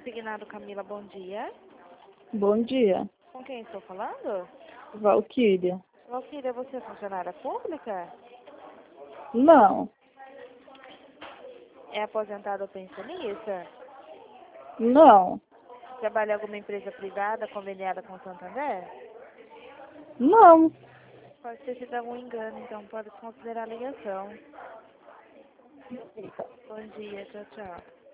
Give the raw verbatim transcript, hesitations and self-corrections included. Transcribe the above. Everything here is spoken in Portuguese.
Consignado Camila, bom dia. Bom dia, Com quem estou falando? Valquíria. Valquíria, você é funcionária pública? Não, É aposentada ou pensionista? não, Trabalha em alguma empresa privada conveniada com o Santander? não. Pode ter sido algum engano, então pode considerar a ligação. Bom dia, tchau, tchau.